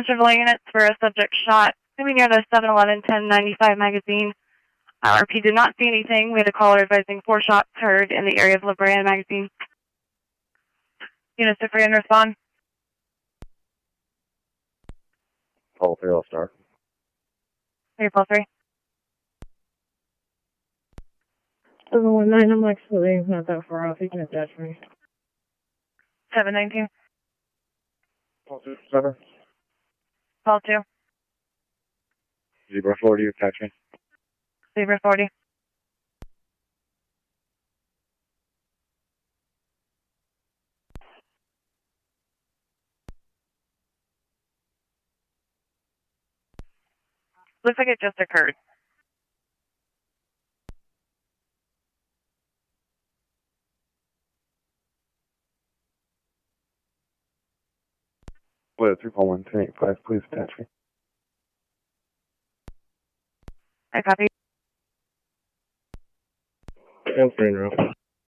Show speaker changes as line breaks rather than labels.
attention to all units for a subject shot. Maybe near the 7-11-1095 magazine. RP did not see anything. We had a caller advising 4 shots heard in the area of La Brea magazine. Units to free and respond.
Call 3, I'll start.
3-3.
719, I'm actually not that far off. You can attach me.
719.
Call 2, 7.
Call 2.
Zebra 40, attach me.
Zebra 40. Looks like it just occurred.
Wait, 3-1-1085, please attach me.
I copy.
I'm free now.